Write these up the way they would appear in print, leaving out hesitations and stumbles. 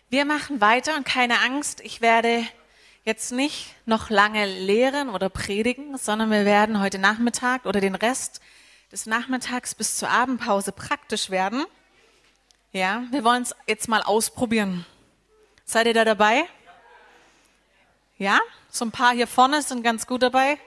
Wir machen weiter und keine Angst, ich werde jetzt nicht noch lange lehren oder predigen, sondern wir werden heute Nachmittag oder den Rest des Nachmittags bis zur Abendpause praktisch werden. Ja, wir wollen es jetzt mal ausprobieren. Seid ihr da dabei? Ja? So ein paar hier vorne sind ganz gut dabei.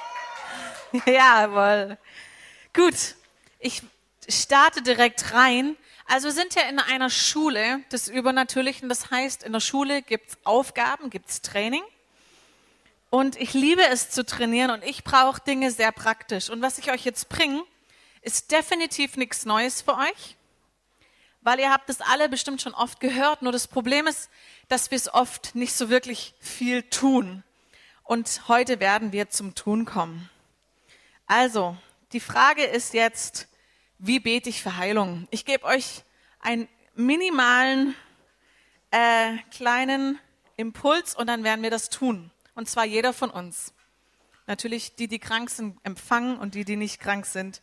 Jawohl. Gut, ich starte direkt rein. Also wir sind ja in einer Schule des Übernatürlichen. Das heißt, in der Schule gibt's Aufgaben, gibt's Training. Und ich liebe es zu trainieren und ich brauche Dinge sehr praktisch. Und was ich euch jetzt bringe, ist definitiv nichts Neues für euch, weil ihr habt es alle bestimmt schon oft gehört. Nur das Problem ist, dass wir es oft nicht so wirklich viel tun. Und heute werden wir zum Tun kommen. Also, die Frage ist jetzt, wie bete ich für Heilung? Ich gebe euch einen minimalen kleinen Impuls und dann werden wir das tun. Und zwar jeder von uns. Natürlich die krank sind, empfangen und die nicht krank sind,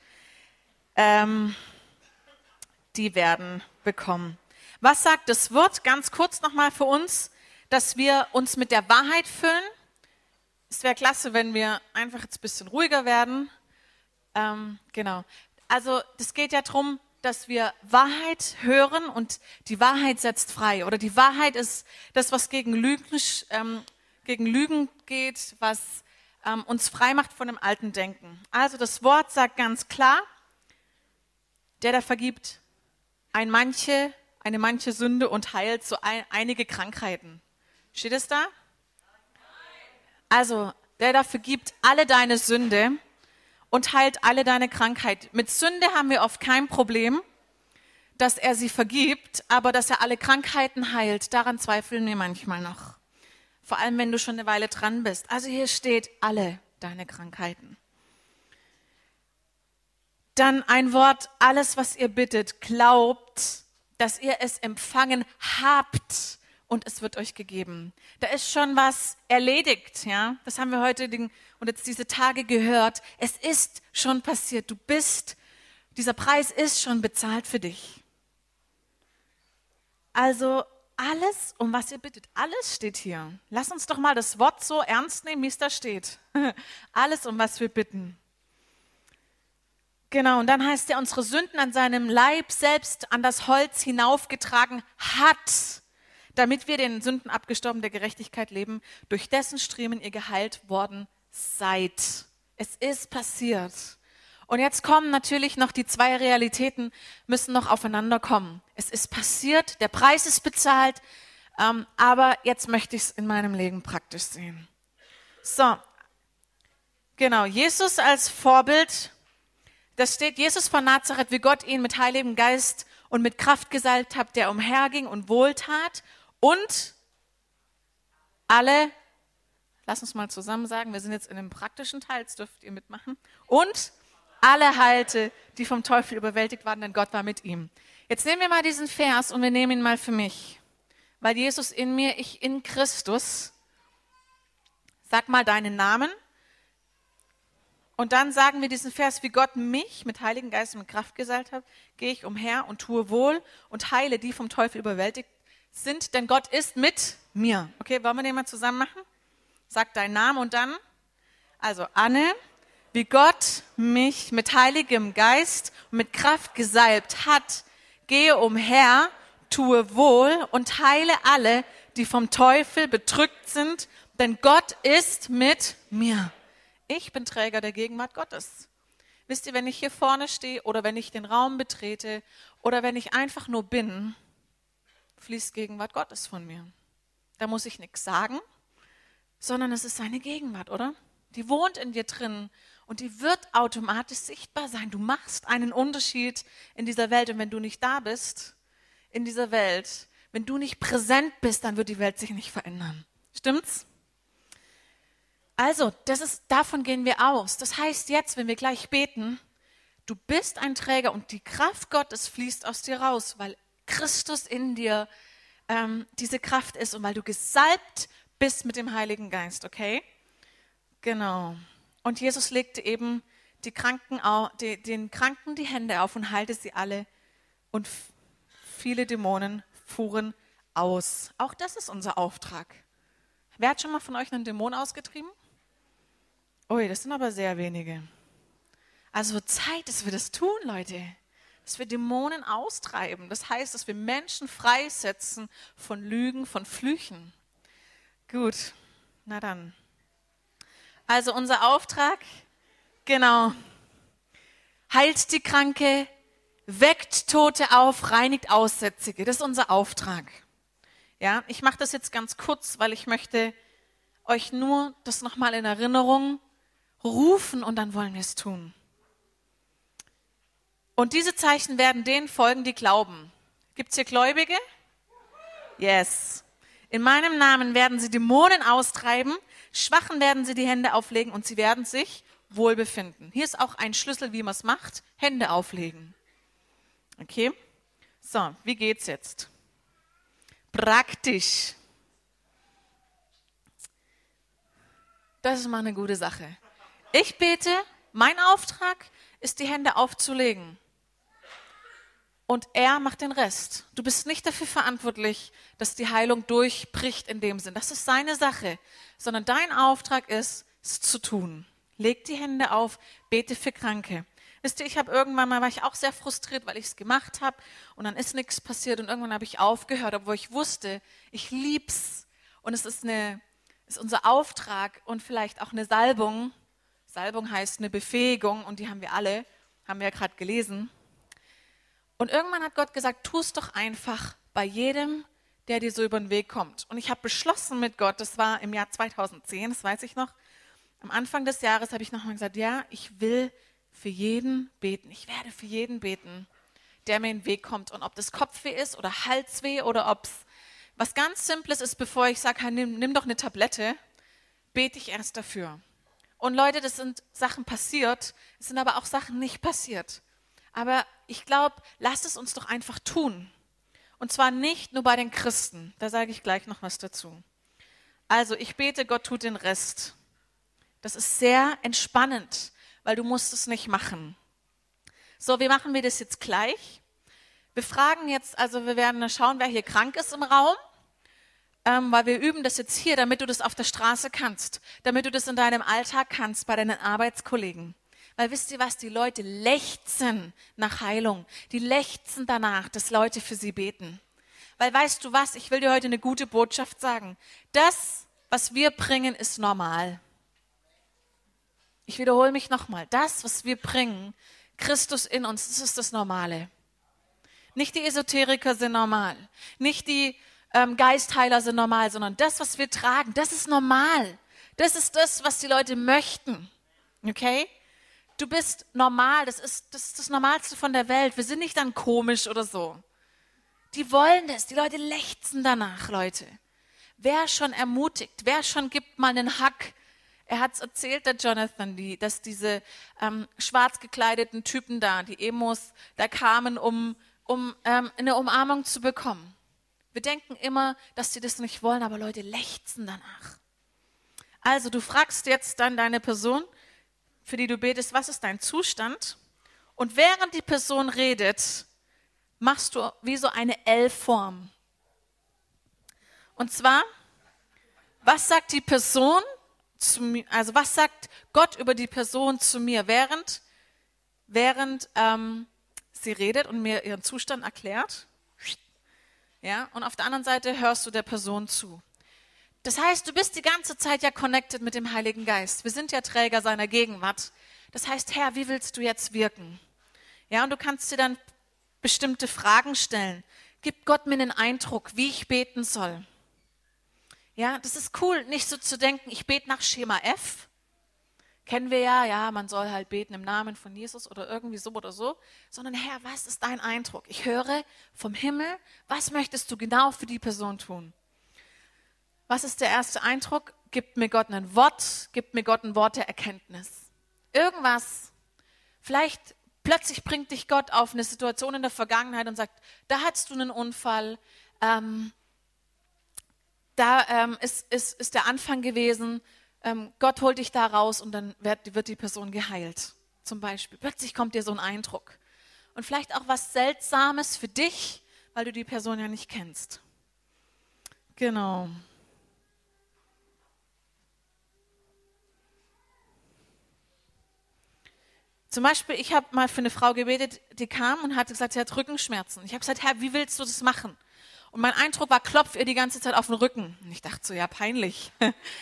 die werden bekommen. Was sagt das Wort? Ganz kurz nochmal für uns, dass wir uns mit der Wahrheit füllen. Es wäre klasse, wenn wir einfach jetzt ein bisschen ruhiger werden. Genau. Also das geht ja darum, dass wir Wahrheit hören und die Wahrheit setzt frei. Oder die Wahrheit ist das, was gegen Lügen geht, was uns frei macht von dem alten Denken. Also das Wort sagt ganz klar, der vergibt eine manche Sünde und heilt so einige Krankheiten. Steht es da? Also der vergibt alle deine Sünde und heilt alle deine Krankheit. Mit Sünde haben wir oft kein Problem, dass er sie vergibt, aber dass er alle Krankheiten heilt, daran zweifeln wir manchmal noch. Vor allem, wenn du schon eine Weile dran bist. Also hier steht alle deine Krankheiten. Dann ein Wort, alles, was ihr bittet, glaubt, dass ihr es empfangen habt und es wird euch gegeben. Da ist schon was erledigt, ja. Das haben wir heute und jetzt diese Tage gehört. Es ist schon passiert. Dieser Preis ist schon bezahlt für dich. Also alles, um was ihr bittet, alles steht hier. Lass uns doch mal das Wort so ernst nehmen, wie es da steht. Alles, um was wir bitten. Genau, und dann heißt er, unsere Sünden an seinem Leib selbst an das Holz hinaufgetragen hat, damit wir den Sünden abgestorben der Gerechtigkeit leben, durch dessen Striemen ihr geheilt worden seid. Es ist passiert. Und jetzt kommen natürlich noch die zwei Realitäten, müssen noch aufeinander kommen. Es ist passiert, der Preis ist bezahlt, aber jetzt möchte ich es in meinem Leben praktisch sehen. So, genau, Jesus als Vorbild. Das steht, Jesus von Nazareth, wie Gott ihn mit Heiligem Geist und mit Kraft gesalbt hat, der umherging und wohltat und alle, lass uns mal zusammen sagen, wir sind jetzt in dem praktischen Teil, jetzt dürft ihr mitmachen, und alle heilte, die vom Teufel überwältigt waren, denn Gott war mit ihm. Jetzt nehmen wir mal diesen Vers und wir nehmen ihn mal für mich, weil Jesus in mir, ich in Christus. Sag mal deinen Namen. Und dann sagen wir diesen Vers, wie Gott mich mit Heiligen Geist und mit Kraft gesalbt hat, gehe ich umher und tue wohl und heile, die vom Teufel überwältigt sind, denn Gott ist mit mir. Okay, wollen wir den mal zusammen machen? Sag deinen Namen und dann, also Anne, wie Gott mich mit Heiligem Geist und mit Kraft gesalbt hat, gehe umher, tue wohl und heile alle, die vom Teufel bedrückt sind, denn Gott ist mit mir. Ich bin Träger der Gegenwart Gottes. Wisst ihr, wenn ich hier vorne stehe oder wenn ich den Raum betrete oder wenn ich einfach nur bin, fließt Gegenwart Gottes von mir. Da muss ich nichts sagen, sondern es ist seine Gegenwart, oder? Die wohnt in dir drin und die wird automatisch sichtbar sein. Du machst einen Unterschied in dieser Welt und wenn du nicht da bist in dieser Welt, wenn du nicht präsent bist, dann wird die Welt sich nicht verändern. Stimmt's? Also, davon gehen wir aus. Das heißt jetzt, wenn wir gleich beten, du bist ein Träger und die Kraft Gottes fließt aus dir raus, weil Christus in dir diese Kraft ist und weil du gesalbt bist mit dem Heiligen Geist, okay? Genau. Und Jesus legte eben den Kranken die Hände auf und heilte sie alle und viele Dämonen fuhren aus. Auch das ist unser Auftrag. Wer hat schon mal von euch einen Dämon ausgetrieben? Ui, das sind aber sehr wenige. Also Zeit, dass wir das tun, Leute. Dass wir Dämonen austreiben. Das heißt, dass wir Menschen freisetzen von Lügen, von Flüchen. Gut, na dann. Also unser Auftrag, genau. Heilt die Kranke, weckt Tote auf, reinigt Aussätzige. Das ist unser Auftrag. Ja, ich mache das jetzt ganz kurz, weil ich möchte euch nur das nochmal in Erinnerung rufen und dann wollen wir es tun. Und diese Zeichen werden denen folgen, die glauben. Gibt es hier Gläubige? Yes. In meinem Namen werden sie Dämonen austreiben, Schwachen werden sie die Hände auflegen und sie werden sich wohl befinden. Hier ist auch ein Schlüssel, wie man es macht. Hände auflegen. Okay? So, wie geht's jetzt? Praktisch. Das ist mal eine gute Sache. Ich bete, mein Auftrag ist, die Hände aufzulegen. Und er macht den Rest. Du bist nicht dafür verantwortlich, dass die Heilung durchbricht in dem Sinn. Das ist seine Sache. Sondern dein Auftrag ist, es zu tun. Leg die Hände auf, bete für Kranke. Wisst ihr, war ich auch sehr frustriert, weil ich es gemacht habe und dann ist nichts passiert und irgendwann habe ich aufgehört, obwohl ich wusste, ich lieb's und es ist unser Auftrag und vielleicht auch eine Salbung. Salbung heißt eine Befähigung und die haben wir alle, haben wir ja gerade gelesen. Und irgendwann hat Gott gesagt, tu es doch einfach bei jedem, der dir so über den Weg kommt. Und ich habe beschlossen mit Gott, das war im Jahr 2010, das weiß ich noch, am Anfang des Jahres habe ich nochmal gesagt, ja, ich will für jeden beten. Ich werde für jeden beten, der mir in den Weg kommt. Und ob das Kopfweh ist oder Halsweh oder ob es was ganz Simples ist, bevor ich sage, hey, nimm doch eine Tablette, bete ich erst dafür. Und Leute, das sind Sachen passiert, es sind aber auch Sachen nicht passiert. Aber ich glaube, lasst es uns doch einfach tun. Und zwar nicht nur bei den Christen. Da sage ich gleich noch was dazu. Also ich bete, Gott tut den Rest. Das ist sehr entspannend, weil du musst es nicht machen. So, wie machen wir das jetzt gleich? Wir fragen jetzt, also wir werden schauen, wer hier krank ist im Raum, weil wir üben das jetzt hier, damit du das auf der Straße kannst, damit du das in deinem Alltag kannst, bei deinen Arbeitskollegen. Weil wisst ihr was, die Leute lechzen nach Heilung, die lechzen danach, dass Leute für sie beten. Weil weißt du was, ich will dir heute eine gute Botschaft sagen. Das, was wir bringen, ist normal. Ich wiederhole mich nochmal. Das, was wir bringen, Christus in uns, das ist das Normale. Nicht die Esoteriker sind normal. Nicht die Geistheiler sind normal, sondern das, was wir tragen, das ist normal. Das ist das, was die Leute möchten. Okay? Du bist normal. Das ist das Normalste von der Welt. Wir sind nicht dann komisch oder so. Die wollen das. Die Leute lechzen danach, Leute. Wer schon ermutigt, wer schon gibt mal einen Hack. Er hat es erzählt, der Jonathan, dass diese schwarz gekleideten Typen da, die Emos, da kamen, um eine Umarmung zu bekommen. Wir denken immer, dass sie das nicht wollen, aber Leute lechzen danach. Also du fragst jetzt dann deine Person, für die du betest, was ist dein Zustand? Und während die Person redet, machst du wie so eine L-Form. Und zwar, was sagt die Person zu mir, also was sagt Gott über die Person zu mir, während sie redet und mir ihren Zustand erklärt? Ja, und auf der anderen Seite hörst du der Person zu. Das heißt, du bist die ganze Zeit ja connected mit dem Heiligen Geist. Wir sind ja Träger seiner Gegenwart. Das heißt, Herr, wie willst du jetzt wirken? Ja, und du kannst dir dann bestimmte Fragen stellen. Gib Gott mir einen Eindruck, wie ich beten soll. Ja, das ist cool, nicht so zu denken, ich bete nach Schema F. Kennen wir ja, man soll halt beten im Namen von Jesus oder irgendwie so oder so. Sondern Herr, was ist dein Eindruck? Ich höre vom Himmel, was möchtest du genau für die Person tun? Was ist der erste Eindruck? Gib mir Gott ein Wort der Erkenntnis. Irgendwas, vielleicht plötzlich bringt dich Gott auf eine Situation in der Vergangenheit und sagt, da hattest du einen Unfall, ist der Anfang gewesen, Gott holt dich da raus und dann wird die Person geheilt, zum Beispiel. Plötzlich kommt dir so ein Eindruck. Und vielleicht auch was Seltsames für dich, weil du die Person ja nicht kennst. Genau. Zum Beispiel, ich habe mal für eine Frau gebetet, die kam und hat gesagt, sie hat Rückenschmerzen. Ich habe gesagt, Herr, wie willst du das machen? Und mein Eindruck war, klopf ihr die ganze Zeit auf den Rücken. Und ich dachte so, ja, peinlich.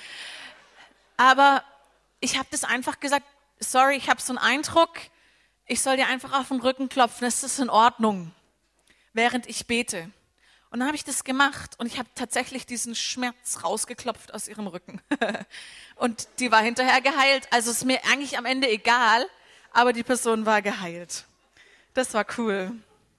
Aber ich habe das einfach gesagt, sorry, ich habe so einen Eindruck, ich soll dir einfach auf den Rücken klopfen, das ist in Ordnung, während ich bete. Und dann habe ich das gemacht und ich habe tatsächlich diesen Schmerz rausgeklopft aus ihrem Rücken. Und die war hinterher geheilt. Also ist mir eigentlich am Ende egal, aber die Person war geheilt. Das war cool.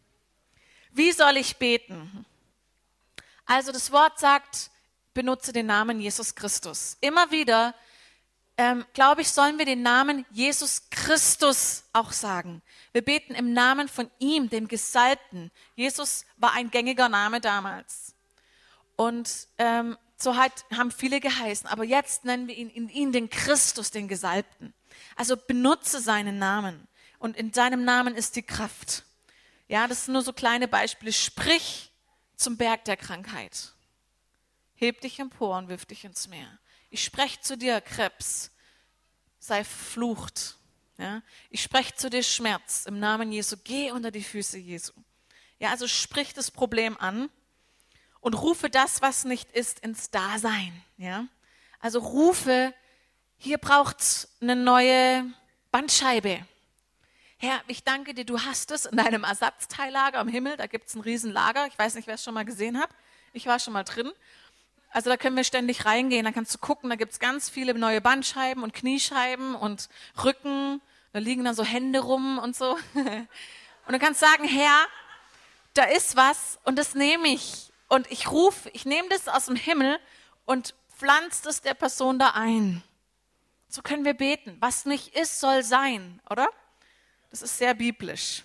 Wie soll ich beten? Also das Wort sagt, benutze den Namen Jesus Christus. Immer wieder, glaube ich, sollen wir den Namen Jesus Christus auch sagen. Wir beten im Namen von ihm, dem Gesalbten. Jesus war ein gängiger Name damals. Und so haben viele geheißen. Aber jetzt nennen wir ihn den Christus, den Gesalbten. Also benutze seinen Namen. Und in seinem Namen ist die Kraft. Ja, das sind nur so kleine Beispiele. Sprich zum Berg der Krankheit. Heb dich empor und wirf dich ins Meer. Ich spreche zu dir, Krebs, sei verflucht. Ja? Ich spreche zu dir, Schmerz, im Namen Jesu. Geh unter die Füße Jesu. Ja, also sprich das Problem an und rufe das, was nicht ist, ins Dasein. Ja? Also rufe, hier braucht es eine neue Bandscheibe. Herr, ich danke dir, du hast es in deinem Ersatzteillager am Himmel. Da gibt es ein Riesenlager. Ich weiß nicht, wer es schon mal gesehen hat. Ich war schon mal drin. Also da können wir ständig reingehen. Da kannst du gucken, da gibt es ganz viele neue Bandscheiben und Kniescheiben und Rücken. Da liegen dann so Hände rum und so. Und du kannst sagen, Herr, da ist was und das nehme ich. Und ich nehme das aus dem Himmel und pflanze es der Person da ein. So können wir beten. Was nicht ist, soll sein, oder? Das ist sehr biblisch.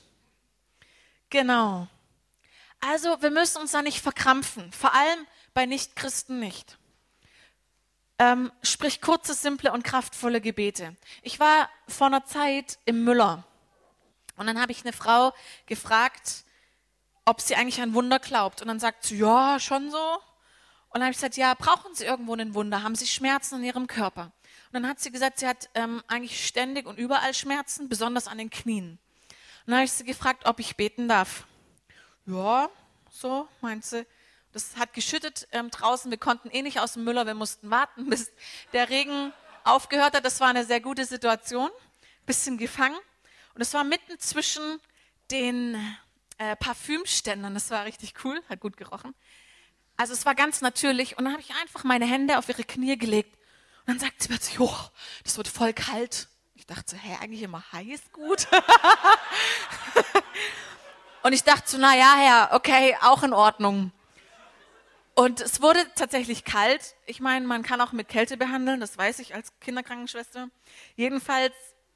Genau. Also wir müssen uns da nicht verkrampfen, vor allem bei Nichtchristen nicht. Sprich kurze, simple und kraftvolle Gebete. Ich war vor einer Zeit im Müller und dann habe ich eine Frau gefragt, ob sie eigentlich an Wunder glaubt. Und dann sagt sie, ja, schon so. Und dann habe ich gesagt, ja, brauchen Sie irgendwo ein Wunder? Haben Sie Schmerzen in Ihrem Körper? Und dann hat sie gesagt, sie hat eigentlich ständig und überall Schmerzen, besonders an den Knien. Und dann habe ich sie gefragt, ob ich beten darf. Ja, so, meint sie. Das hat geschüttet draußen. Wir konnten eh nicht aus dem Müller. Wir mussten warten, bis der Regen aufgehört hat. Das war eine sehr gute Situation. Bisschen gefangen. Und es war mitten zwischen den Parfümständern. Das war richtig cool. Hat gut gerochen. Also es war ganz natürlich. Und dann habe ich einfach meine Hände auf ihre Knie gelegt. Und dann sagt sie plötzlich, oh, das wird voll kalt. Ich dachte so, hä, eigentlich immer heiß, gut. Und ich dachte so, naja, Herr, okay, auch in Ordnung. Und es wurde tatsächlich kalt. Ich meine, man kann auch mit Kälte behandeln, das weiß ich als Kinderkrankenschwester. Jedenfalls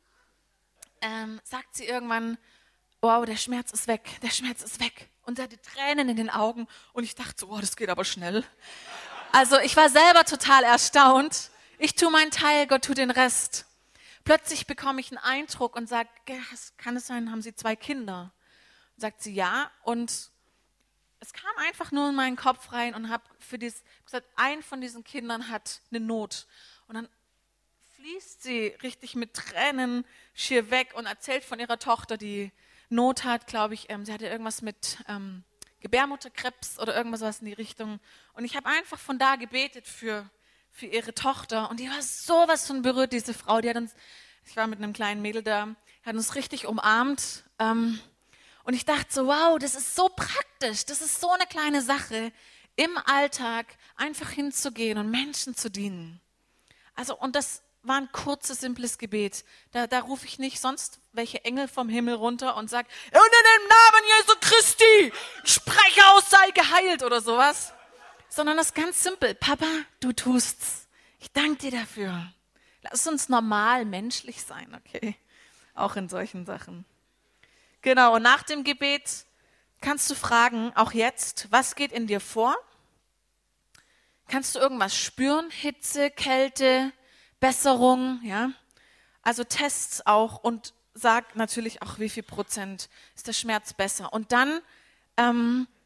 sagt sie irgendwann, wow, der Schmerz ist weg, der Schmerz ist weg. Und sie hatte Tränen in den Augen und ich dachte so, oh, das geht aber schnell. Also ich war selber total erstaunt. Ich tue meinen Teil, Gott tut den Rest. Plötzlich bekomme ich einen Eindruck und sage, kann es sein, haben Sie 2 Kinder? Und sagt sie, ja. Und es kam einfach nur in meinen Kopf rein und habe gesagt, ein von diesen Kindern hat eine Not. Und dann fließt sie richtig mit Tränen schier weg und erzählt von ihrer Tochter, die Not hat, glaube ich. Sie hatte irgendwas mit Gebärmutterkrebs oder irgendwas in die Richtung. Und ich habe einfach von da gebetet für ihre Tochter. Und die war sowas von berührt, diese Frau. Ich war mit einem kleinen Mädel da, hat uns richtig umarmt. Und ich dachte so, wow, das ist so praktisch. Das ist so eine kleine Sache, im Alltag einfach hinzugehen und Menschen zu dienen. Also, und das war ein kurzes, simples Gebet. Da rufe ich nicht sonst welche Engel vom Himmel runter und sage, und in dem Namen Jesu Christi, spreche aus, sei geheilt oder sowas. Sondern das ist ganz simpel. Papa, du tust's. Ich danke dir dafür. Lass uns normal menschlich sein, okay? Auch in solchen Sachen. Genau, und nach dem Gebet kannst du fragen, auch jetzt, was geht in dir vor? Kannst du irgendwas spüren? Hitze, Kälte, Besserung, ja? Also tests auch und sag natürlich auch, wie viel Prozent ist der Schmerz besser. Und dann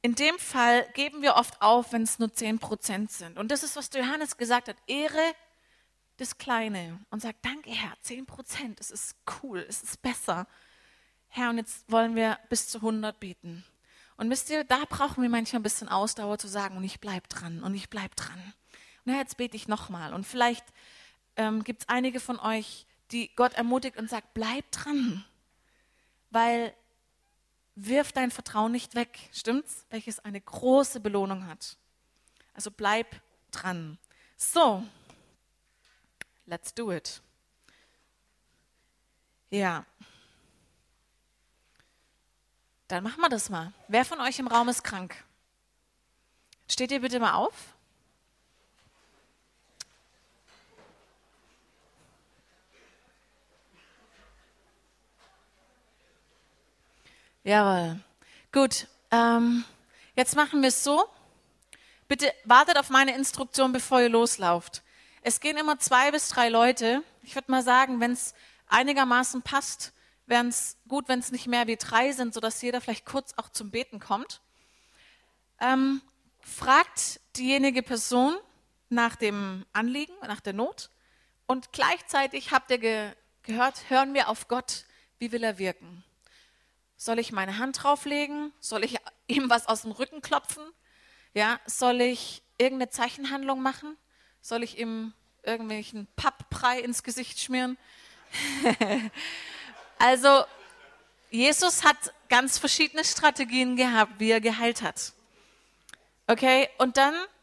in dem Fall geben wir oft auf, wenn es nur 10% sind. Und das ist, was der Johannes gesagt hat. Ehre das Kleine und sag, danke Herr, 10%, es ist cool, es ist besser. Herr, und jetzt wollen wir bis zu 100 beten. Und wisst ihr, da brauchen wir manchmal ein bisschen Ausdauer zu sagen, und ich bleib dran, und ich bleib dran. Und jetzt bete ich nochmal. Und vielleicht gibt es einige von euch, die Gott ermutigt und sagt, bleib dran. Weil wirf dein Vertrauen nicht weg, stimmt's? Welches eine große Belohnung hat. Also bleib dran. So, let's do it. Ja. Dann machen wir das mal. Wer von euch im Raum ist krank? Steht ihr bitte mal auf? Jawohl. Gut, jetzt machen wir es so. Bitte wartet auf meine Instruktion, bevor ihr loslauft. Es gehen immer 2 bis 3 Leute. Ich würde mal sagen, wenn es einigermaßen passt, wäre es gut, wenn es nicht mehr wie 3 sind, sodass jeder vielleicht kurz auch zum Beten kommt. Fragt diejenige Person nach dem Anliegen, nach der Not. Und gleichzeitig habt ihr gehört, hören wir auf Gott, wie will er wirken. Soll ich meine Hand drauflegen? Soll ich ihm was aus dem Rücken klopfen? Ja, soll ich irgendeine Zeichenhandlung machen? Soll ich ihm irgendwelchen Pappbrei ins Gesicht schmieren? Also, Jesus hat ganz verschiedene Strategien gehabt, wie er geheilt hat. Okay, und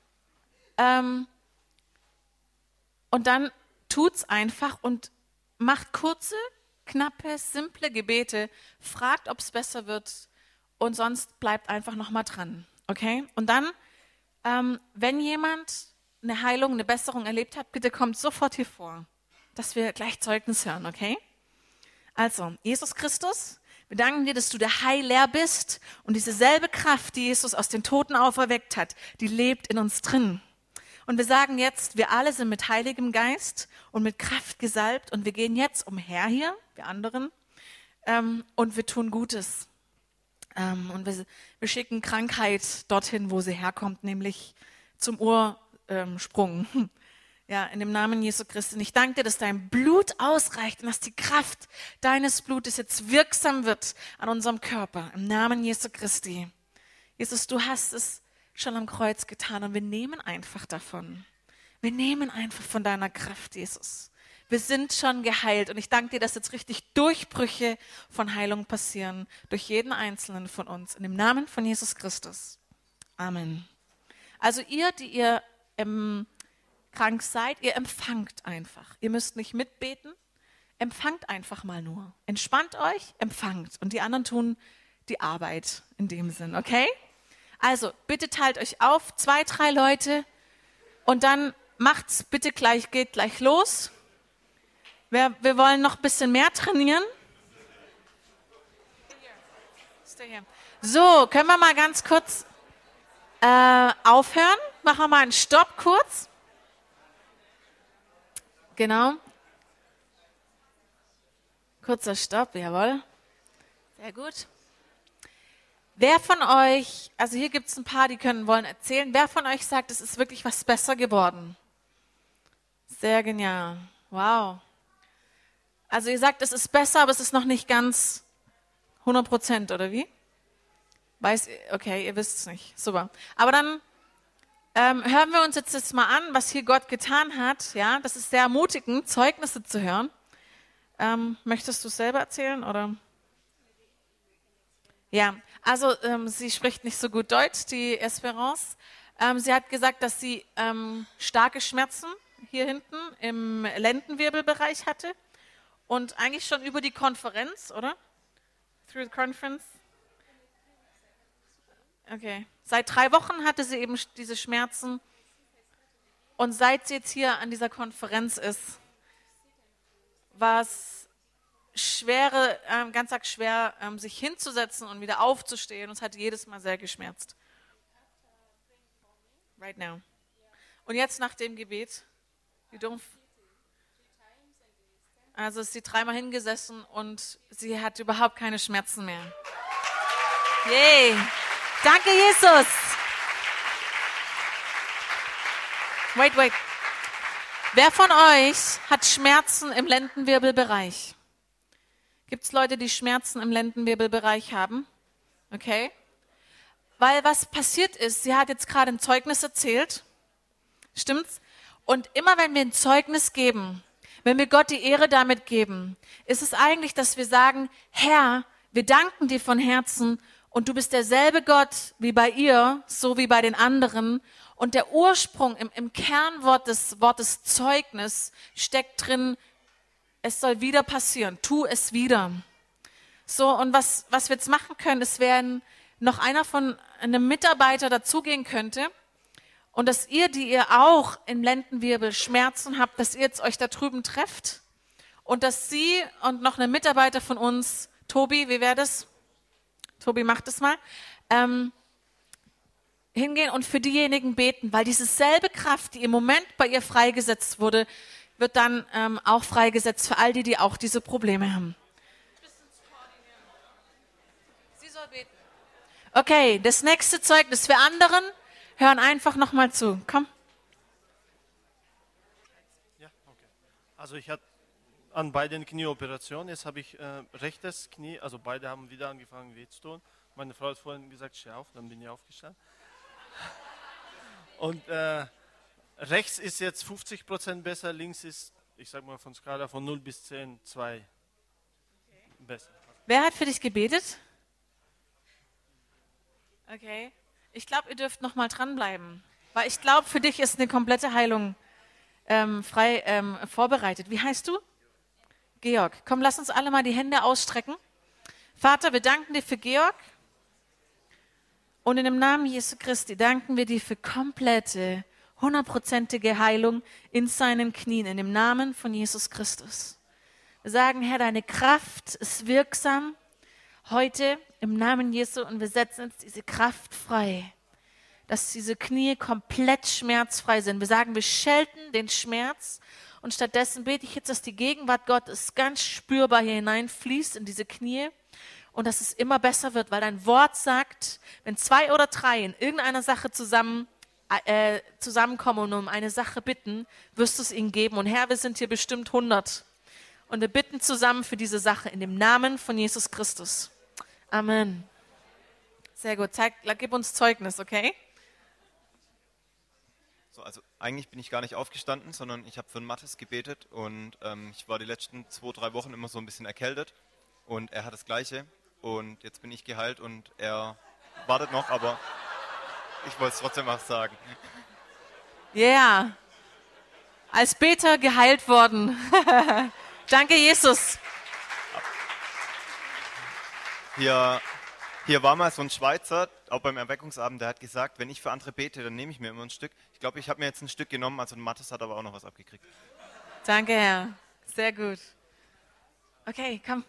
dann tut's einfach und macht kurze, knappe, simple Gebete, fragt, ob es besser wird und sonst bleibt einfach nochmal dran. Okay? Und dann, wenn jemand eine Heilung, eine Besserung erlebt hat, bitte kommt sofort hier vor, dass wir gleich Zeugnis hören, okay? Also, Jesus Christus, wir danken dir, dass du der Heiler bist und diese selbe Kraft, die Jesus aus den Toten auferweckt hat, die lebt in uns drin. Und wir sagen jetzt, wir alle sind mit Heiligem Geist und mit Kraft gesalbt und wir gehen jetzt umher hier, wir anderen, und wir tun Gutes. Und wir schicken Krankheit dorthin, wo sie herkommt, nämlich zum Ursprung. Ja, in dem Namen Jesu Christi. Und ich danke dir, dass dein Blut ausreicht und dass die Kraft deines Blutes jetzt wirksam wird an unserem Körper. Im Namen Jesu Christi. Jesus, du hast es schon am Kreuz getan und wir nehmen einfach davon. Wir nehmen einfach von deiner Kraft, Jesus. Wir sind schon geheilt und ich danke dir, dass jetzt richtig Durchbrüche von Heilung passieren durch jeden Einzelnen von uns. In dem Namen von Jesus Christus. Amen. Also ihr, die ihr krank seid, ihr empfangt einfach. Ihr müsst nicht mitbeten, empfangt einfach mal nur. Entspannt euch, empfangt und die anderen tun die Arbeit in dem Sinn, okay? Also, bitte teilt euch auf, 2, 3 Leute und dann macht's bitte gleich, geht gleich los. Wir wollen noch ein bisschen mehr trainieren. So, können wir mal ganz kurz aufhören? Machen wir mal einen Stopp kurz. Genau. Kurzer Stopp, jawohl. Sehr gut. Wer von euch, also hier gibt es ein paar, die wollen erzählen, wer von euch sagt, es ist wirklich was besser geworden? Sehr genial. Wow. Also ihr sagt, es ist besser, aber es ist noch nicht ganz 100%, oder wie? Okay, ihr wisst es nicht. Super. Aber dann hören wir uns jetzt mal an, was hier Gott getan hat. Ja, das ist sehr ermutigend, Zeugnisse zu hören. Möchtest du es selber erzählen, oder? Ja, also sie spricht nicht so gut Deutsch, die Esperance. Sie hat gesagt, dass sie starke Schmerzen hier hinten im Lendenwirbelbereich hatte und eigentlich schon über die Konferenz, oder? Through the conference. Okay. Seit 3 Wochen hatte sie eben diese Schmerzen und seit sie jetzt hier an dieser Konferenz ist, war es ganz arg schwer, sich hinzusetzen und wieder aufzustehen. Und es hat jedes Mal sehr geschmerzt. Right now. Und jetzt nach dem Gebet, also ist sie 3-mal hingesessen und sie hat überhaupt keine Schmerzen mehr. Yay! Danke, Jesus. Wait. Wer von euch hat Schmerzen im Lendenwirbelbereich? Gibt es Leute, die Schmerzen im Lendenwirbelbereich haben? Okay. Weil was passiert ist, sie hat jetzt gerade ein Zeugnis erzählt. Stimmt's? Und immer wenn wir ein Zeugnis geben, wenn wir Gott die Ehre damit geben, ist es eigentlich, dass wir sagen, Herr, wir danken dir von Herzen und du bist derselbe Gott wie bei ihr, so wie bei den anderen. Und der Ursprung im Kernwort des Wortes Zeugnis steckt drin, es soll wieder passieren, tu es wieder. So, und was wir jetzt machen können, ist, wenn noch einer von einem Mitarbeiter dazugehen könnte und dass ihr, die ihr auch im Lendenwirbel Schmerzen habt, dass ihr jetzt euch da drüben trefft und dass sie und noch ein Mitarbeiter von uns, Tobi, wie wäre das? Tobi, mach das mal. Hingehen und für diejenigen beten, weil diese selbe Kraft, die im Moment bei ihr freigesetzt wurde, wird dann auch freigesetzt für all die, die auch diese Probleme haben. Sie soll beten. Okay, das nächste Zeugnis für anderen, hören einfach nochmal zu. Komm. Ja, okay. Also ich hatte an beiden Knieoperationen, jetzt habe ich rechtes Knie, also beide haben wieder angefangen weh zu tun. Meine Frau hat vorhin gesagt, steh auf, dann bin ich aufgestanden. Und rechts ist jetzt 50% besser, links ist, ich sag mal von Skala von 0 bis 10, 2 besser. Wer hat für dich gebetet? Okay. Ich glaube, ihr dürft noch mal dranbleiben, weil ich glaube, für dich ist eine komplette Heilung vorbereitet. Wie heißt du? Georg. Komm, lass uns alle mal die Hände ausstrecken. Vater, wir danken dir für Georg. Und in dem Namen Jesu Christi danken wir dir für komplette, 100%ige Heilung in seinen Knien, in dem Namen von Jesus Christus. Wir sagen, Herr, deine Kraft ist wirksam heute im Namen Jesu und wir setzen uns diese Kraft frei, dass diese Knie komplett schmerzfrei sind. Wir sagen, wir schelten den Schmerz und stattdessen bete ich jetzt, dass die Gegenwart Gottes ganz spürbar hier hineinfließt in diese Knie und dass es immer besser wird, weil dein Wort sagt, wenn 2 oder 3 in irgendeiner Sache zusammenkommen und um eine Sache bitten, wirst du es ihnen geben. Und Herr, wir sind hier bestimmt 100. Und wir bitten zusammen für diese Sache in dem Namen von Jesus Christus. Amen. Sehr gut. Gib uns Zeugnis, okay? So, also eigentlich bin ich gar nicht aufgestanden, sondern ich habe für den Mathis gebetet und ich war die letzten 2-3 Wochen immer so ein bisschen erkältet und er hat das Gleiche und jetzt bin ich geheilt und er wartet noch, aber ich wollte es trotzdem auch sagen. Ja, yeah. Als Beter geheilt worden. Danke, Jesus. Hier war mal so ein Schweizer, auch beim Erweckungsabend, der hat gesagt, wenn ich für andere bete, dann nehme ich mir immer ein Stück. Ich glaube, ich habe mir jetzt ein Stück genommen, also Mathis hat aber auch noch was abgekriegt. Danke, Herr. Sehr gut. Okay, komm.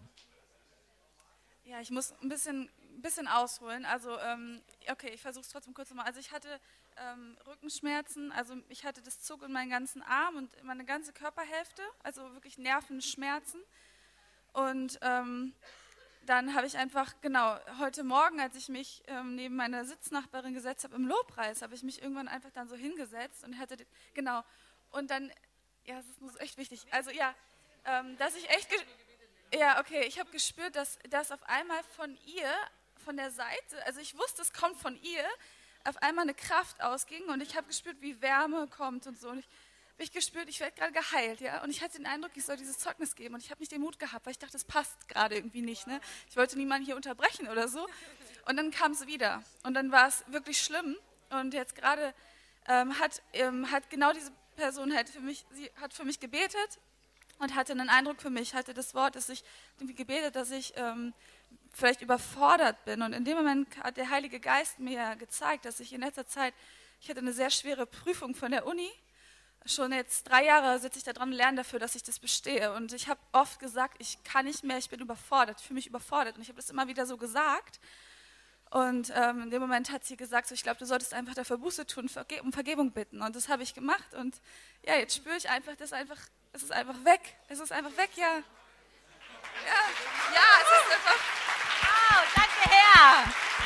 Ja, ich muss ein bisschen ausholen. Also, okay, ich versuche es trotzdem kurz nochmal. Also ich hatte Rückenschmerzen, also ich hatte das Zug in meinen ganzen Arm und meine ganze Körperhälfte, also wirklich Nervenschmerzen. Und dann habe ich einfach, genau, heute Morgen, als ich mich neben meiner Sitznachbarin gesetzt habe im Lobpreis, habe ich mich irgendwann einfach dann so hingesetzt und hatte, genau, und dann, ja, das ist echt wichtig, also ja, dass ich echt, ja, okay, ich habe gespürt, dass auf einmal von ihr, von der Seite, also ich wusste, es kommt von ihr, auf einmal eine Kraft ausging und ich habe gespürt, wie Wärme kommt und so und ich gespürt, ich werde gerade geheilt, ja, und ich hatte den Eindruck, ich soll dieses Zeugnis geben und ich habe nicht den Mut gehabt, weil ich dachte, das passt gerade irgendwie nicht, ne? Ich wollte niemanden hier unterbrechen oder so und dann kam es wieder und dann war es wirklich schlimm und jetzt gerade hat genau diese Person sie hat für mich gebetet und hatte einen Eindruck für mich, hatte das Wort, dass ich irgendwie gebetet, dass ich vielleicht überfordert bin und in dem Moment hat der Heilige Geist mir gezeigt, dass ich in letzter Zeit, ich hatte eine sehr schwere Prüfung von der Uni. Schon jetzt 3 Jahre sitze ich da dran und lerne dafür, dass ich das bestehe. Und ich habe oft gesagt, ich kann nicht mehr, ich bin überfordert, ich fühle mich überfordert. Und ich habe das immer wieder so gesagt. Und in dem Moment hat sie gesagt, so, ich glaube, du solltest einfach dafür Buße tun, um Vergebung bitten. Und das habe ich gemacht. Und ja, jetzt spüre ich einfach, es ist einfach weg. Es ist einfach weg, ja. Ja, es ist einfach... Wow, danke, Herr.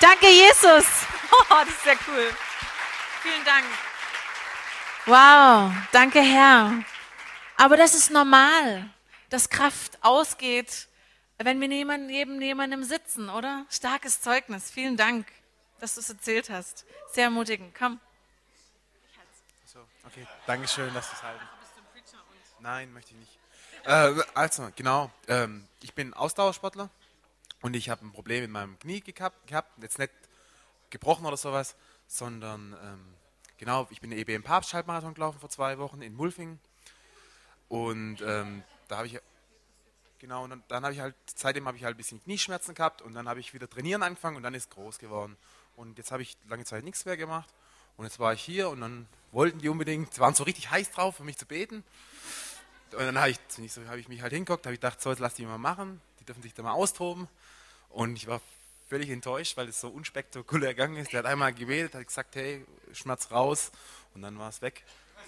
Danke, Jesus. Oh, das ist sehr cool. Vielen Dank. Wow, danke, Herr. Aber das ist normal, dass Kraft ausgeht, wenn wir neben jemandem sitzen, oder? Starkes Zeugnis. Vielen Dank, dass du es erzählt hast. Sehr ermutigend. Komm. So, okay. Dankeschön, dass du es halten. Nein, möchte ich nicht. Also, genau. Ich bin Ausdauersportler und ich habe ein Problem mit meinem Knie gehabt. Jetzt nicht gebrochen oder sowas, sondern genau, ich bin den EBM Papst Halbmarathon gelaufen vor 2 Wochen in Mulfingen. Und da habe ich, genau, und dann habe ich halt, seitdem habe ich halt ein bisschen Knieschmerzen gehabt und dann habe ich wieder trainieren angefangen und dann ist es groß geworden. Und jetzt habe ich lange Zeit nichts mehr gemacht und jetzt war ich hier und dann wollten die unbedingt, waren so richtig heiß drauf, für mich zu beten. Und dann habe ich mich halt hingeguckt, habe ich gedacht, so, jetzt lass die mal machen, die dürfen sich da mal austoben. Und ich war völlig enttäuscht, weil es so unspektakulär gegangen ist. Der hat einmal gebetet, hat gesagt, hey, Schmerz raus und dann war es weg.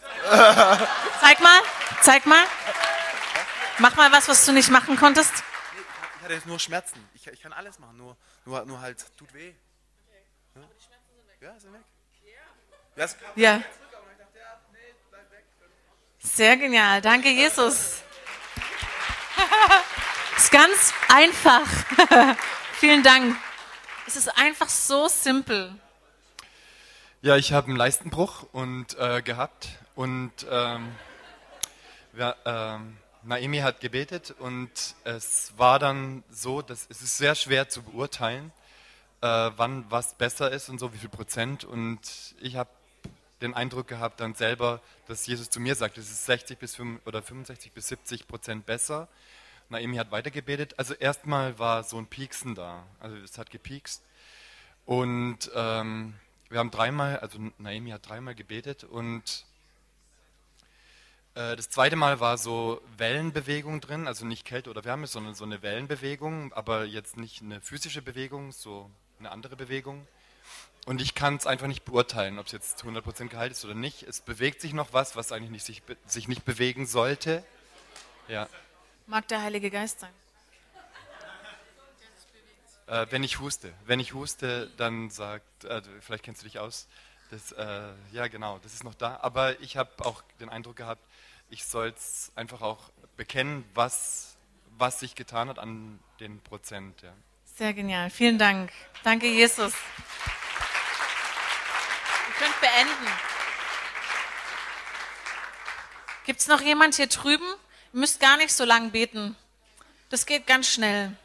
Zeig mal. Mach mal was du nicht machen konntest. Nee, ich hatte jetzt nur Schmerzen. Ich kann alles machen, nur halt, tut weh. Ja? Ja, sind weg. Ja. Sehr genial. Danke, Jesus. Ist ganz einfach. Vielen Dank. Es ist einfach so simpel. Ja, ich habe einen Leistenbruch gehabt und Naomi hat gebetet und es war dann so, dass es ist sehr schwer zu beurteilen, wann was besser ist und so, wie viel Prozent. Und ich habe den Eindruck gehabt dann selber, dass Jesus zu mir sagt, es ist 65 bis 70% besser. Naomi hat weitergebetet. Also erstmal war so ein Pieksen da, also es hat gepiekst. Und wir haben Naomi hat 3-mal gebetet und das zweite Mal war so Wellenbewegung drin, also nicht Kälte oder Wärme, sondern so eine Wellenbewegung, aber jetzt nicht eine physische Bewegung, so eine andere Bewegung. Und ich kann es einfach nicht beurteilen, ob es jetzt 100% geheilt ist oder nicht. Es bewegt sich noch was eigentlich nicht, sich nicht bewegen sollte. Ja. Mag der Heilige Geist sein. Wenn ich huste, dann sagt, vielleicht kennst du dich aus, ja genau, das ist noch da. Aber ich habe auch den Eindruck gehabt, ich soll es einfach auch bekennen, was sich getan hat an den Prozent. Ja. Sehr genial, vielen Dank. Danke, Jesus. Ihr könnt beenden. Gibt es noch jemand hier drüben? Ihr müsst gar nicht so lang beten. Das geht ganz schnell.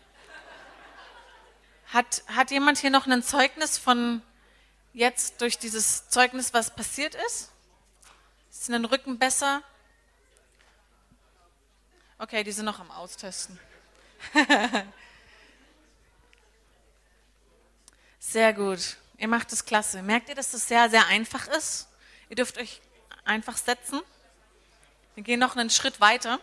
Hat jemand hier noch ein Zeugnis von jetzt durch dieses Zeugnis, was passiert ist? Ist in den Rücken besser? Okay, die sind noch am Austesten. Sehr gut. Ihr macht es klasse. Merkt ihr, dass das sehr, sehr einfach ist? Ihr dürft euch einfach setzen. Wir gehen noch einen Schritt weiter.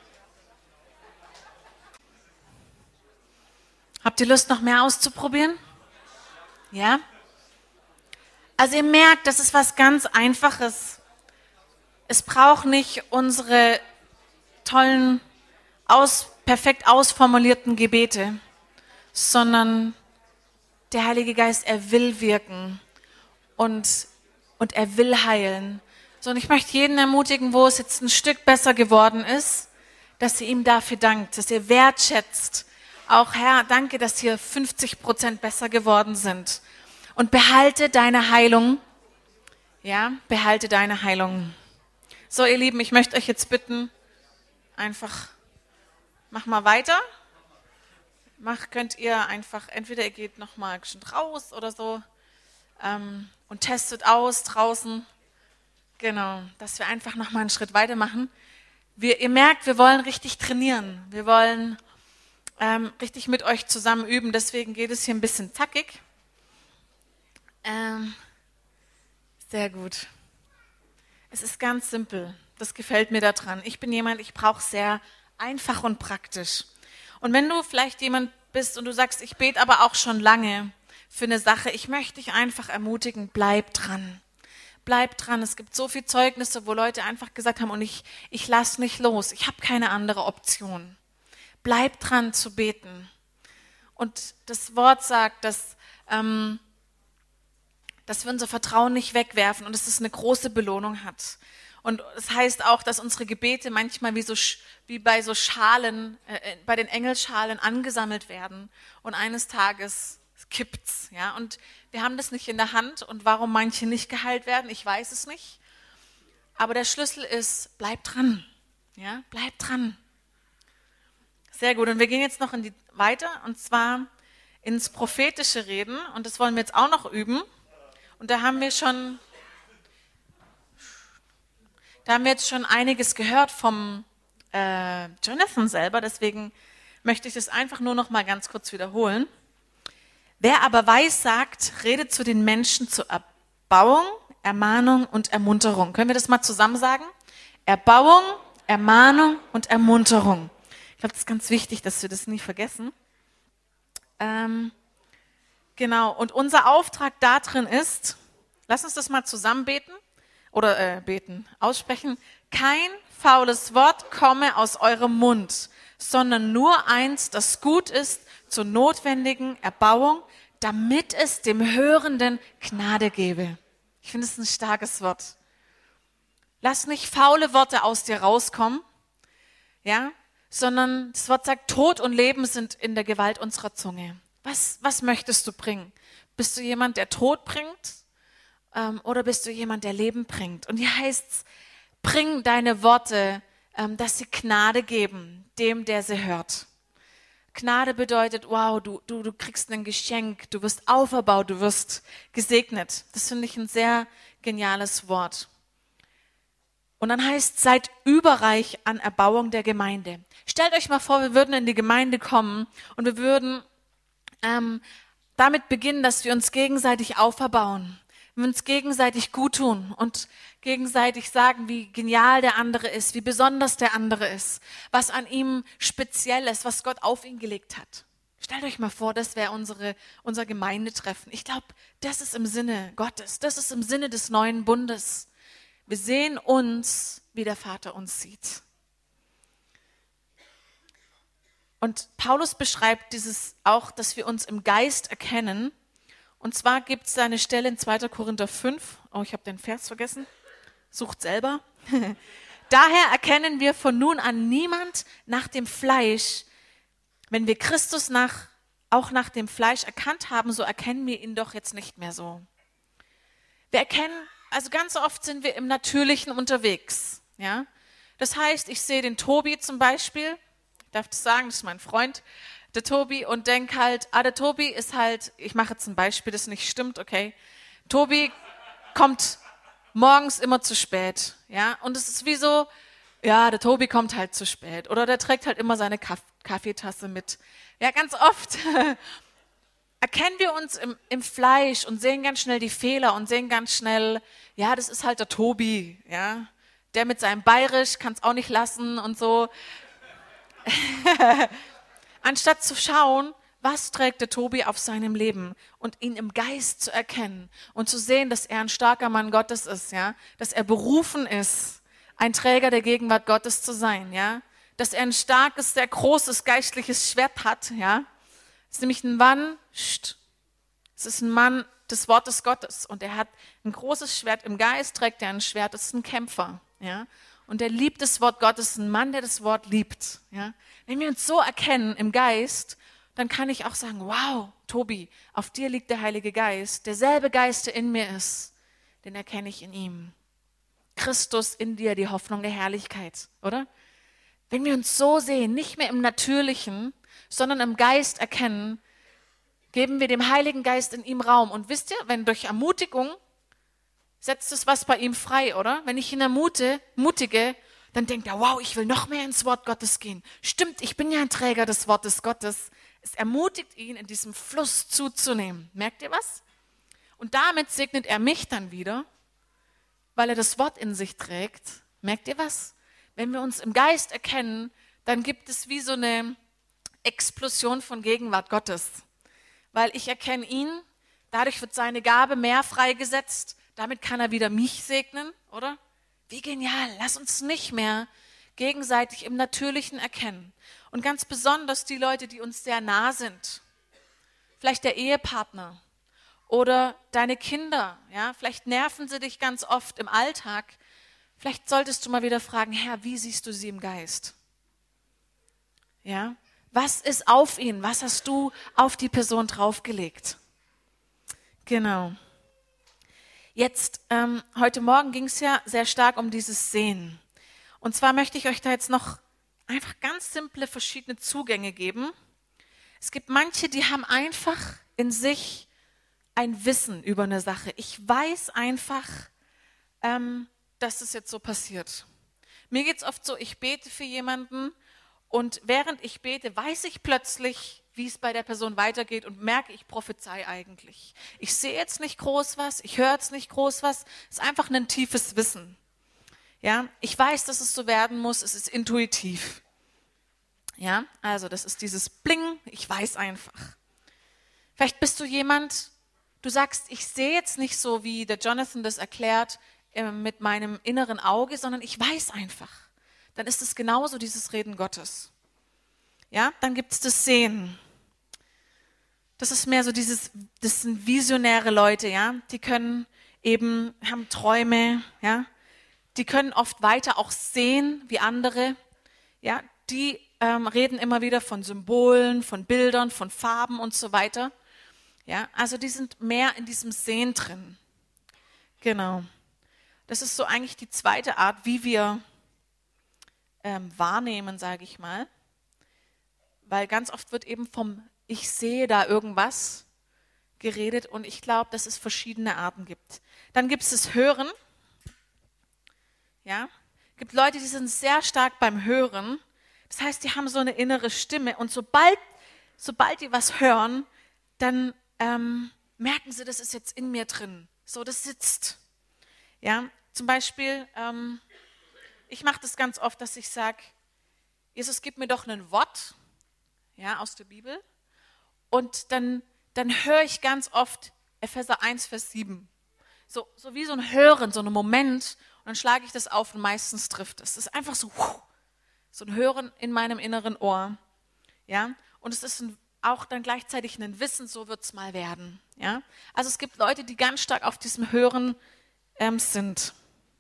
Habt ihr Lust, noch mehr auszuprobieren? Ja? Also ihr merkt, das ist was ganz Einfaches. Es braucht nicht unsere tollen, perfekt ausformulierten Gebete, sondern der Heilige Geist, er will wirken und er will heilen. So, und ich möchte jeden ermutigen, wo es jetzt ein Stück besser geworden ist, dass ihr ihm dafür dankt, dass ihr wertschätzt. Auch Herr, danke, dass hier 50% besser geworden sind. Und behalte deine Heilung. Ja, behalte deine Heilung. So, ihr Lieben, ich möchte euch jetzt bitten, einfach, mach mal weiter. Könnt ihr einfach, entweder ihr geht nochmal raus oder so und testet aus draußen. Genau, dass wir einfach nochmal einen Schritt weiter machen. Ihr merkt, wir wollen richtig trainieren. Wir wollen richtig mit euch zusammen üben. Deswegen geht es hier ein bisschen zackig. Sehr gut. Es ist ganz simpel. Das gefällt mir daran. Ich bin jemand, ich brauche sehr einfach und praktisch. Und wenn du vielleicht jemand bist und du sagst, ich bete aber auch schon lange für eine Sache, ich möchte dich einfach ermutigen, bleib dran. Bleib dran. Es gibt so viele Zeugnisse, wo Leute einfach gesagt haben, und ich lasse nicht los. Ich habe keine andere Option. Bleib dran zu beten. Und das Wort sagt, dass dass wir unser Vertrauen nicht wegwerfen und dass es eine große Belohnung hat. Und es heißt auch, dass unsere Gebete manchmal wie bei so Schalen, bei den Engelschalen angesammelt werden und eines Tages kippt's. Ja? Und wir haben das nicht in der Hand und warum manche nicht geheilt werden, ich weiß es nicht. Aber der Schlüssel ist, bleib dran. Ja? Bleib dran. Sehr gut. Und wir gehen jetzt noch weiter und zwar ins prophetische Reden und das wollen wir jetzt auch noch üben. Und da haben wir jetzt schon einiges gehört vom Jonathan selber, deswegen möchte ich das einfach nur noch mal ganz kurz wiederholen. Wer aber weissagt, redet zu den Menschen zur Erbauung, Ermahnung und Ermunterung. Können wir das mal zusammen sagen? Erbauung, Ermahnung und Ermunterung. Ich glaube, das ist ganz wichtig, dass wir das nie vergessen. Genau, und unser Auftrag da drin ist, lass uns das mal zusammen beten oder aussprechen. Kein faules Wort komme aus eurem Mund, sondern nur eins, das gut ist zur notwendigen Erbauung, damit es dem Hörenden Gnade gebe. Ich finde es ein starkes Wort. Lass nicht faule Worte aus dir rauskommen, ja, sondern das Wort sagt, Tod und Leben sind in der Gewalt unserer Zunge. Was möchtest du bringen? Bist du jemand, der Tod bringt? Oder bist du jemand, der Leben bringt? Und hier heißt es, bring deine Worte, dass sie Gnade geben, dem, der sie hört. Gnade bedeutet, wow, du kriegst ein Geschenk, du wirst auferbaut, du wirst gesegnet. Das finde ich ein sehr geniales Wort. Und dann heißt, seid überreich an Erbauung der Gemeinde. Stellt euch mal vor, wir würden in die Gemeinde kommen und wir würden damit beginnen, dass wir uns gegenseitig auferbauen. Wir uns gegenseitig gut tun und gegenseitig sagen, wie genial der andere ist, wie besonders der andere ist, was an ihm speziell ist, was Gott auf ihn gelegt hat. Stellt euch mal vor, das wäre unser Gemeindetreffen. Ich glaube, das ist im Sinne Gottes, das ist im Sinne des neuen Bundes. Wir sehen uns, wie der Vater uns sieht. Und Paulus beschreibt dieses auch, dass wir uns im Geist erkennen. Und zwar gibt es da eine Stelle in 2. Korinther 5. Oh, ich habe den Vers vergessen. Sucht selber. Daher erkennen wir von nun an niemand nach dem Fleisch. Wenn wir Christus auch nach dem Fleisch erkannt haben, so erkennen wir ihn doch jetzt nicht mehr so. Wir erkennen, also ganz oft sind wir im Natürlichen unterwegs. Ja? Das heißt, ich sehe den Tobi zum Beispiel, ich darf das sagen, das ist mein Freund, der Tobi, und denke halt, der Tobi ist halt, ich mache jetzt ein Beispiel, das nicht stimmt, okay. Tobi kommt morgens immer zu spät, ja, und es ist wie so, ja, der Tobi kommt halt zu spät oder der trägt halt immer seine Kaffeetasse mit. Ja, ganz oft erkennen wir uns im Fleisch und sehen ganz schnell die Fehler und sehen ganz schnell, ja, das ist halt der Tobi, ja, der mit seinem Bayerisch kann es auch nicht lassen und so. Anstatt zu schauen, was trägt der Tobi auf seinem Leben und ihn im Geist zu erkennen und zu sehen, dass er ein starker Mann Gottes ist, ja, dass er berufen ist, ein Träger der Gegenwart Gottes zu sein, ja, dass er ein starkes, sehr großes geistliches Schwert hat, ja. Es ist nämlich ein Mann, es ist ein Mann des Wortes Gottes und er hat ein großes Schwert im Geist, trägt er ein Schwert, das ist ein Kämpfer, ja. Und er liebt das Wort Gottes, ein Mann, der das Wort liebt. Ja? Wenn wir uns so erkennen im Geist, dann kann ich auch sagen, wow, Tobi, auf dir liegt der Heilige Geist. Derselbe Geist, der in mir ist, den erkenne ich in ihm. Christus in dir, die Hoffnung der Herrlichkeit, oder? Wenn wir uns so sehen, nicht mehr im Natürlichen, sondern im Geist erkennen, geben wir dem Heiligen Geist in ihm Raum. Und wisst ihr, wenn durch Ermutigung setzt es was bei ihm frei, oder? Wenn ich ihn mutige, dann denkt er, wow, ich will noch mehr ins Wort Gottes gehen. Stimmt, ich bin ja ein Träger des Wortes Gottes. Es ermutigt ihn, in diesem Fluss zuzunehmen. Merkt ihr was? Und damit segnet er mich dann wieder, weil er das Wort in sich trägt. Merkt ihr was? Wenn wir uns im Geist erkennen, dann gibt es wie so eine Explosion von Gegenwart Gottes. Weil ich erkenne ihn, dadurch wird seine Gabe mehr freigesetzt. Damit kann er wieder mich segnen, oder? Wie genial. Lass uns nicht mehr gegenseitig im Natürlichen erkennen. Und ganz besonders die Leute, die uns sehr nah sind. Vielleicht der Ehepartner Oder deine Kinder, ja, vielleicht nerven sie dich ganz oft im Alltag. Vielleicht solltest du mal wieder fragen, Herr, wie siehst du sie im Geist? Ja, was ist auf ihnen? Was hast du auf die Person draufgelegt? Genau. Jetzt, heute Morgen ging es ja sehr stark um dieses Sehen. Und zwar möchte ich euch da jetzt noch einfach ganz simple verschiedene Zugänge geben. Es gibt manche, die haben einfach in sich ein Wissen über eine Sache. Ich weiß einfach, dass das jetzt so passiert. Mir geht es oft so, ich bete für jemanden und während ich bete, weiß ich plötzlich, wie es bei der Person weitergeht und merke, ich prophezei eigentlich. Ich sehe jetzt nicht groß was, ich höre jetzt nicht groß was, es ist einfach ein tiefes Wissen. Ja, ich weiß, dass es so werden muss, es ist intuitiv. Ja, also das ist dieses Bling, ich weiß einfach. Vielleicht bist du jemand, du sagst, ich sehe jetzt nicht so, wie der Jonathan das erklärt, mit meinem inneren Auge, sondern ich weiß einfach. Dann ist es genauso dieses Reden Gottes. Ja, dann gibt es das Sehen. Das ist mehr so das sind visionäre Leute, ja, die können eben, haben Träume, ja, die können oft weiter auch sehen wie andere, ja, die reden immer wieder von Symbolen, von Bildern, von Farben und so weiter. Ja, also die sind mehr in diesem Sehen drin. Genau. Das ist so eigentlich die zweite Art, wie wir wahrnehmen, sage ich mal. Weil ganz oft wird eben vom Ich sehe da irgendwas geredet und ich glaube, dass es verschiedene Arten gibt. Dann gibt es das Hören. Ja, es gibt Leute, die sind sehr stark beim Hören. Das heißt, die haben so eine innere Stimme und sobald die was hören, dann merken sie, das ist jetzt in mir drin. So, das sitzt. Ja, zum Beispiel, ich mache das ganz oft, dass ich sage, Jesus, gib mir doch ein Wort, ja, aus der Bibel. Und dann höre ich ganz oft Epheser 1, Vers 7. So wie so ein Hören, so ein Moment. Und dann schlage ich das auf und meistens trifft es. Es ist einfach so ein Hören in meinem inneren Ohr. Ja, und es ist auch dann gleichzeitig ein Wissen, so wird es mal werden. Ja? Also es gibt Leute, die ganz stark auf diesem Hören sind.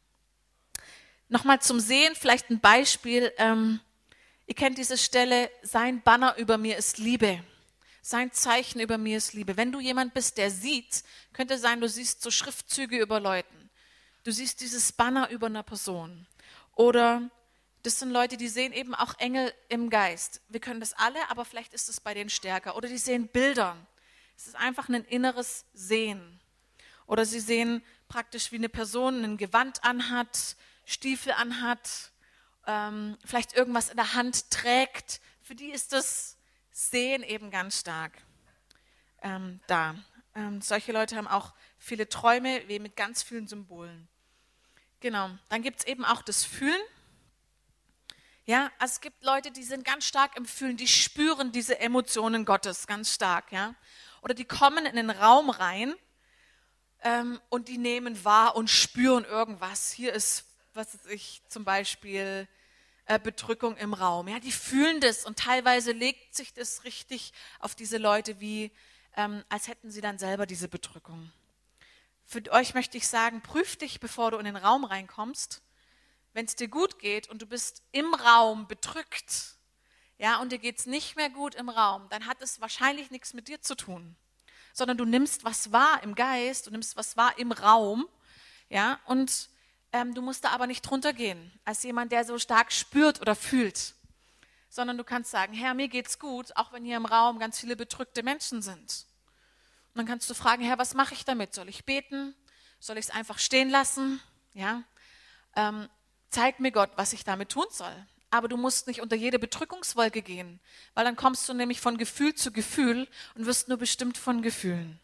Nochmal zum Sehen, vielleicht ein Beispiel. Ihr kennt diese Stelle, sein Banner über mir ist Liebe. Sein Zeichen über mir ist Liebe. Wenn du jemand bist, der sieht, könnte sein, du siehst so Schriftzüge über Leuten. Du siehst dieses Banner über einer Person. Oder das sind Leute, die sehen eben auch Engel im Geist. Wir können das alle, aber vielleicht ist es bei denen stärker. Oder die sehen Bilder. Es ist einfach ein inneres Sehen. Oder sie sehen praktisch, wie eine Person ein Gewand anhat, Stiefel anhat, vielleicht irgendwas in der Hand trägt. Für die ist das Sehen eben ganz stark da. Solche Leute haben auch viele Träume mit ganz vielen Symbolen. Genau. Dann gibt es eben auch das Fühlen. Ja, also es gibt Leute, die sind ganz stark im Fühlen, die spüren diese Emotionen Gottes ganz stark, ja. Oder die kommen in den Raum rein und die nehmen wahr und spüren irgendwas. Hier ist, was weiß ich, zum Beispiel Bedrückung im Raum. Ja, die fühlen das und teilweise legt sich das richtig auf diese Leute, wie als hätten sie dann selber diese Bedrückung. Für euch möchte ich sagen, prüf dich, bevor du in den Raum reinkommst. Wenn es dir gut geht und du bist im Raum bedrückt, ja, und dir geht es nicht mehr gut im Raum, dann hat es wahrscheinlich nichts mit dir zu tun, sondern du nimmst was wahr im Geist, du nimmst was wahr im Raum, ja, und du musst da aber nicht drunter gehen, als jemand, der so stark spürt oder fühlt, sondern du kannst sagen, Herr, mir geht's gut, auch wenn hier im Raum ganz viele bedrückte Menschen sind. Und dann kannst du fragen, Herr, was mache ich damit? Soll ich beten? Soll ich es einfach stehen lassen? Ja, zeig mir Gott, was ich damit tun soll. Aber du musst nicht unter jede Bedrückungswolke gehen, weil dann kommst du nämlich von Gefühl zu Gefühl und wirst nur bestimmt von Gefühlen.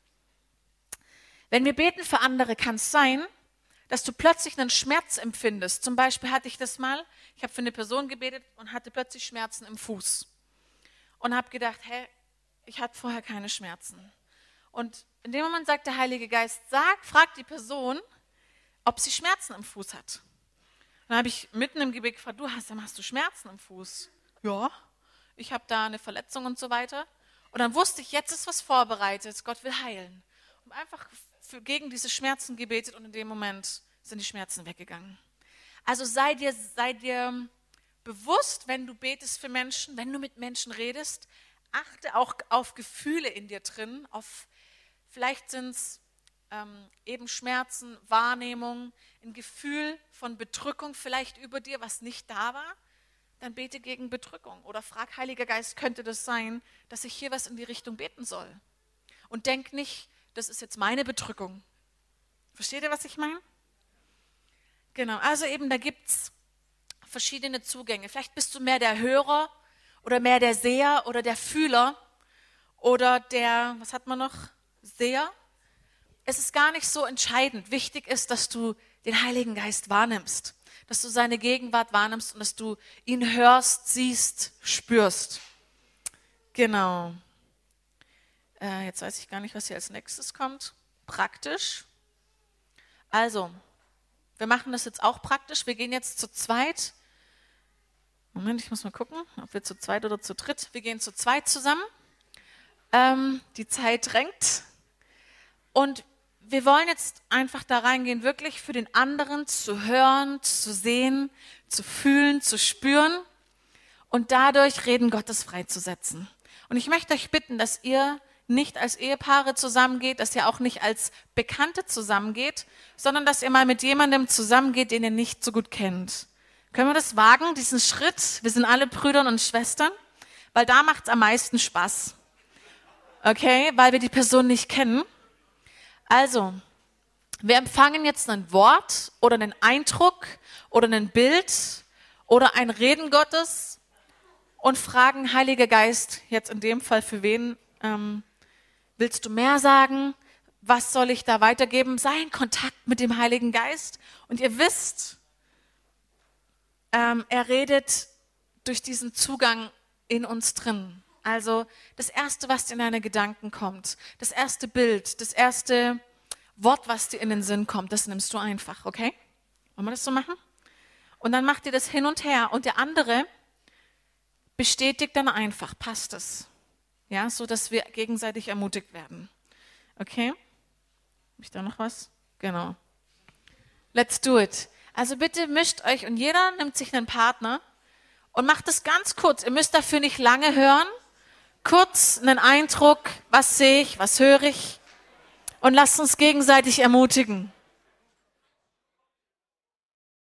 Wenn wir beten für andere, kann es sein, dass du plötzlich einen Schmerz empfindest. Zum Beispiel hatte ich das mal, ich habe für eine Person gebetet und hatte plötzlich Schmerzen im Fuß. Und habe gedacht, hey, ich hatte vorher keine Schmerzen. Und in dem Moment sagt der Heilige Geist, frag die Person, ob sie Schmerzen im Fuß hat. Dann habe ich mitten im Gebet gefragt, hast du Schmerzen im Fuß? Ja, ich habe da eine Verletzung und so weiter. Und dann wusste ich, jetzt ist was vorbereitet, Gott will heilen. einfach gegen diese Schmerzen gebetet und in dem Moment sind die Schmerzen weggegangen. Also sei dir bewusst, wenn du betest für Menschen, wenn du mit Menschen redest, achte auch auf Gefühle in dir drin, vielleicht sind es eben Schmerzen, Wahrnehmung, ein Gefühl von Bedrückung vielleicht über dir, was nicht da war, dann bete gegen Bedrückung oder frag, Heiliger Geist, könnte das sein, dass ich hier was in die Richtung beten soll? Und denk nicht, das ist jetzt meine Bedrückung. Versteht ihr, was ich meine? Genau, also eben, da gibt es verschiedene Zugänge. Vielleicht bist du mehr der Hörer oder mehr der Seher oder der Fühler oder der, was hat man noch, Seher. Es ist gar nicht so entscheidend. Wichtig ist, dass du den Heiligen Geist wahrnimmst, dass du seine Gegenwart wahrnimmst und dass du ihn hörst, siehst, spürst. Genau. Jetzt weiß ich gar nicht, was hier als nächstes kommt. Praktisch. Also, wir machen das jetzt auch praktisch. Wir gehen jetzt zu zweit. Moment, ich muss mal gucken, ob wir zu zweit oder zu dritt. Wir gehen zu zweit zusammen. Die Zeit drängt. Und wir wollen jetzt einfach da reingehen, wirklich für den anderen zu hören, zu sehen, zu fühlen, zu spüren und dadurch Reden Gottes freizusetzen. Und ich möchte euch bitten, dass ihr nicht als Ehepaare zusammengeht, dass ihr auch nicht als Bekannte zusammengeht, sondern dass ihr mal mit jemandem zusammengeht, den ihr nicht so gut kennt. Können wir das wagen, diesen Schritt? Wir sind alle Brüder und Schwestern, weil da macht es am meisten Spaß. Okay, weil wir die Person nicht kennen. Also, wir empfangen jetzt ein Wort oder einen Eindruck oder ein Bild oder ein Reden Gottes und fragen, Heiliger Geist, jetzt in dem Fall für wen willst du mehr sagen? Was soll ich da weitergeben? Sei in Kontakt mit dem Heiligen Geist. Und ihr wisst, er redet durch diesen Zugang in uns drin. Also das Erste, was dir in deine Gedanken kommt, das erste Bild, das erste Wort, was dir in den Sinn kommt, das nimmst du einfach, okay? Wollen wir das so machen? Und dann macht ihr das hin und her und der andere bestätigt dann einfach, passt es? Ja, so dass wir gegenseitig ermutigt werden. Okay? Habe ich da noch was? Genau. Let's do it. Also bitte mischt euch und jeder nimmt sich einen Partner und macht es ganz kurz. Ihr müsst dafür nicht lange hören. Kurz einen Eindruck, was sehe ich, was höre ich und lasst uns gegenseitig ermutigen.